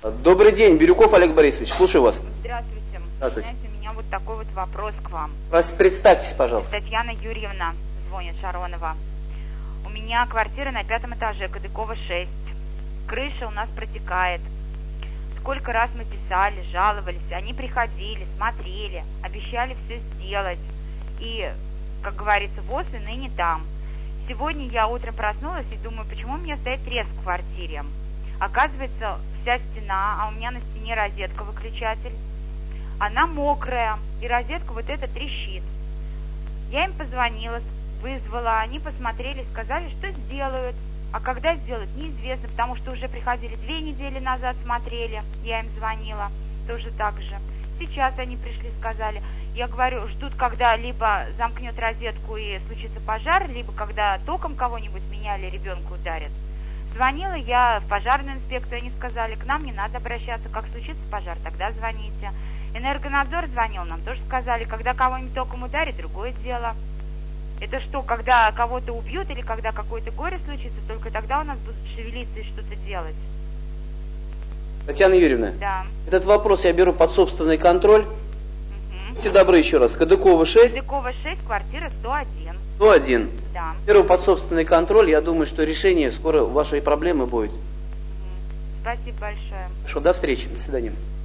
Добрый день, Бирюков Олег Борисович, слушаю вас. Здравствуйте. Здравствуйте. Знаете, у меня вот такой вот вопрос к вам. Представьтесь, пожалуйста. Татьяна Юрьевна звонит, Шаронова. У меня квартира на 5 этаже, Кадыкова 6. Крыша у нас протекает. Сколько раз мы писали, жаловались, они приходили, смотрели, обещали все сделать. И, как говорится, ВОЗ и ныне там. Сегодня я утром проснулась и думаю, почему у меня стоит треск в квартире. Оказывается, вся стена, а у меня на стене розетка, выключатель, она мокрая, и розетка вот эта трещит. Я им позвонила, вызвала, они посмотрели, сказали, что сделают. А когда сделают, неизвестно, потому что уже приходили 2 недели назад, смотрели, я им звонила, тоже так же. Сейчас они пришли, сказали, я говорю, ждут, когда либо замкнет розетку и случится пожар, либо когда током кого-нибудь меняли, ребенка ударят. Звонила я в пожарную инспекцию, они сказали, к нам не надо обращаться, как случится пожар, тогда звоните. Энергонадзор звонил, нам тоже сказали, когда кого-нибудь током ударит, другое дело. Это что, когда кого-то убьют или когда какое-то горе случится, только тогда у нас будут шевелиться и что-то делать? Татьяна Юрьевна, да. Этот вопрос я беру под собственный контроль. Будьте добры еще раз. Кадыкова 6. Кадыкова 6, квартира 101. 101. Да. Беру под собственный контроль. Я думаю, что решение скоро вашей проблемы будет. Спасибо большое. Хорошо, до встречи. До свидания.